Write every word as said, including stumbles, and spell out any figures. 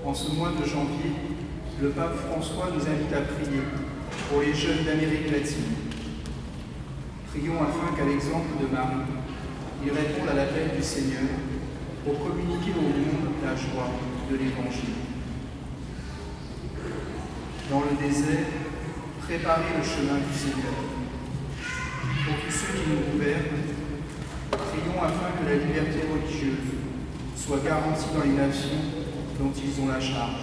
En ce mois de janvier, le pape François nous invite à prier pour les jeunes d'Amérique latine. Prions afin qu'à l'exemple de Marie, ils répondent à l'appel du Seigneur pour communiquer au monde la joie de l'Évangile. Dans le désert, préparez le chemin du Seigneur. Pour tous ceux qui nous gouvernent, prions afin que la liberté religieuse soit garantie dans les nations dont ils ont la charge.